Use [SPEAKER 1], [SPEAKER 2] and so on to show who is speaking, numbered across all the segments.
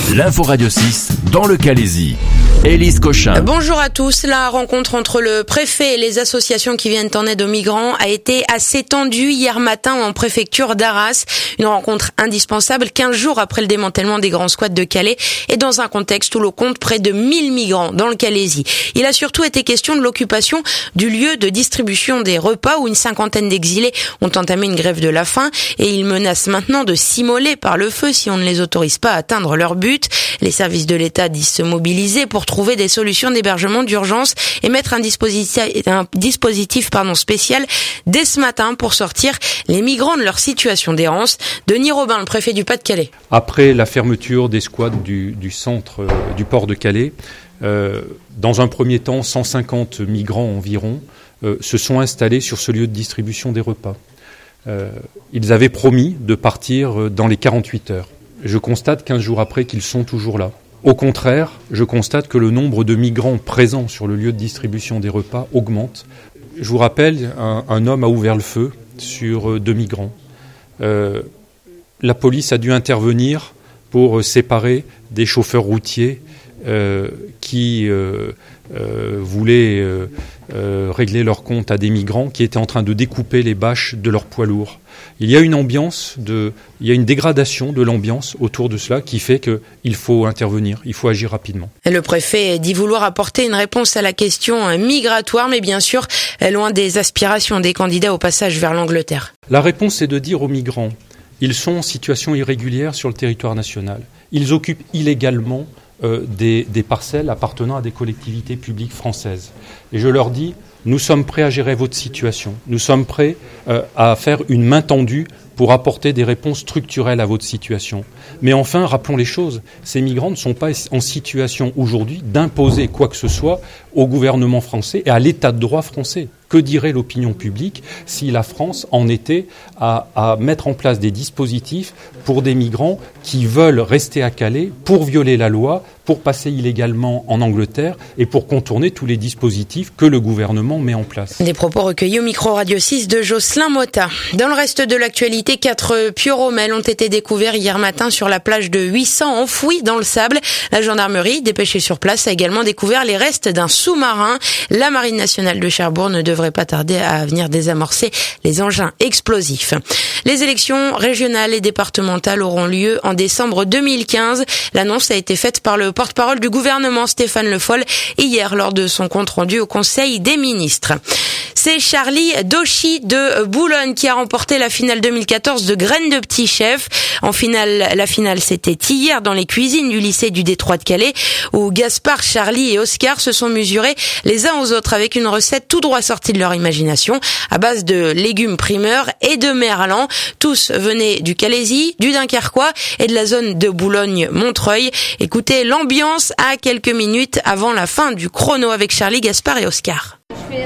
[SPEAKER 1] L'info Radio 6 dans le Calaisis. Élise Cochin.
[SPEAKER 2] Bonjour à tous. La rencontre entre le préfet et les associations qui viennent en aide aux migrants a été assez tendue hier matin en préfecture d'Arras. Une rencontre indispensable 15 jours après le démantèlement des grands squats de Calais et dans un contexte où l'on compte près de 1000 migrants dans le Calaisis. Il a surtout été question de l'occupation du lieu de distribution des repas où une cinquantaine d'exilés ont entamé une grève de la faim et ils menacent maintenant de s'immoler par le feu si on ne les autorise pas à atteindre leur but. Les services de l'État disent se mobiliser pour trouver des solutions d'hébergement d'urgence et mettre un dispositif spécial dès ce matin pour sortir les migrants de leur situation d'errance. Denis Robin, le préfet du Pas-de-Calais.
[SPEAKER 3] Après la fermeture des squats du centre du port de Calais, dans un premier temps, 150 migrants environ se sont installés sur ce lieu de distribution des repas. Ils avaient promis de partir dans les 48 heures. Je constate 15 jours après qu'ils sont toujours là. Au contraire, je constate que le nombre de migrants présents sur le lieu de distribution des repas augmente. Je vous rappelle, un homme a ouvert le feu sur 2 migrants. La police a dû intervenir pour séparer des chauffeurs routiers qui voulaient régler leur compte à des migrants qui étaient en train de découper les bâches de leurs poids lourds. Il y a une dégradation de l'ambiance autour de cela qui fait qu'il faut intervenir, il faut agir rapidement.
[SPEAKER 2] Le préfet dit vouloir apporter une réponse à la question migratoire, mais bien sûr, loin des aspirations des candidats au passage vers l'Angleterre.
[SPEAKER 3] La réponse est de dire aux migrants, ils sont en situation irrégulière sur le territoire national. Ils occupent illégalement des parcelles appartenant à des collectivités publiques françaises. Et je leur dis, nous sommes prêts à gérer votre situation. Nous sommes prêts à faire une main tendue pour apporter des réponses structurelles à votre situation. Mais enfin, rappelons les choses, ces migrants ne sont pas en situation aujourd'hui d'imposer quoi que ce soit au gouvernement français et à l'état de droit français. Que dirait l'opinion publique si la France en était à mettre en place des dispositifs pour des migrants qui veulent rester à Calais pour violer la loi, pour passer illégalement en Angleterre et pour contourner tous les dispositifs que le gouvernement met en place.
[SPEAKER 2] Des propos recueillis au micro Radio 6 de Jocelyn Motta. Dans le reste de l'actualité, 4 pioromels ont été découverts hier matin sur la plage de 800 enfouis dans le sable. La gendarmerie, dépêchée sur place, a également découvert les restes d'un sous-marin. La Marine nationale de Cherbourg ne devrait pas tarder à venir désamorcer les engins explosifs. Les élections régionales et départementales auront lieu en décembre 2015. L'annonce a été faite par le porte-parole du gouvernement Stéphane Le Foll hier lors de son compte rendu au Conseil des ministres. C'est Charlie Dauchy de Boulogne qui a remporté la finale 2014 de Graines de Petit Chef. La finale, c'était hier dans les cuisines du lycée du Détroit de Calais où Gaspard, Charlie et Oscar se sont mesurés les uns aux autres avec une recette tout droit sortie de leur imagination à base de légumes primeurs et de merlan. Tous venaient du Calaisis, du Dunkerquois et de la zone de Boulogne-Montreuil. Écoutez l'ambiance à quelques minutes avant la fin du chrono avec Charlie, Gaspard et Oscar.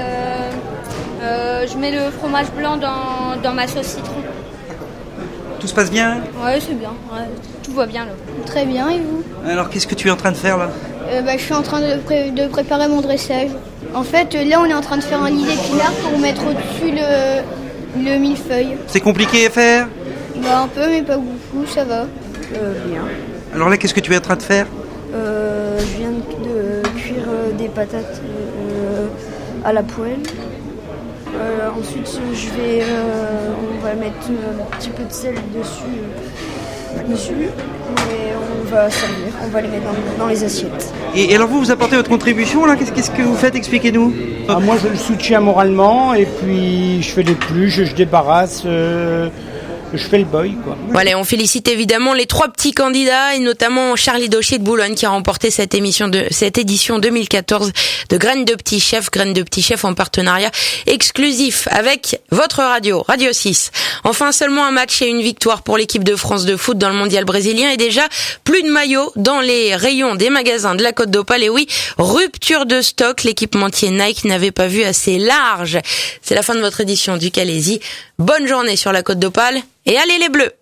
[SPEAKER 4] Je mets le fromage blanc dans ma sauce citron.
[SPEAKER 5] Tout se passe bien ?
[SPEAKER 4] Ouais, c'est bien. Ouais, tout va bien là.
[SPEAKER 6] Très bien, et vous ?
[SPEAKER 5] Alors, qu'est-ce que tu es en train de faire là ?
[SPEAKER 6] Je suis en train de préparer mon dressage. En fait, là, on est en train de faire un lit d'épinards pour mettre au-dessus le millefeuille.
[SPEAKER 5] C'est compliqué à faire ?
[SPEAKER 6] Un peu, mais pas beaucoup, ça va.
[SPEAKER 7] Bien.
[SPEAKER 5] Alors là, qu'est-ce que tu es en train de faire ?
[SPEAKER 7] Je viens de cuire des patates à la poêle. Ensuite, on va mettre un petit peu de sel dessus et on va servir. On va les mettre dans les assiettes.
[SPEAKER 5] Et alors vous apportez votre contribution là ? Qu'est-ce que vous faites ? Expliquez-nous.
[SPEAKER 8] Moi, je le soutiens moralement et puis je fais les pluches, je débarrasse. Je fais le boy, quoi.
[SPEAKER 2] Voilà, on félicite évidemment les 3 petits candidats et notamment Charlie Dauchy de Boulogne qui a remporté cette édition 2014 de Graines de Petit Chef. Graines de Petit Chef en partenariat exclusif avec votre radio, Radio 6. Enfin, seulement un match et une victoire pour l'équipe de France de foot dans le mondial brésilien et déjà plus de maillots dans les rayons des magasins de la Côte d'Opale. Et oui, rupture de stock, l'équipementier Nike n'avait pas vu assez large. C'est la fin de votre édition du Calaisis. Bonne journée sur la Côte d'Opale et allez les Bleus!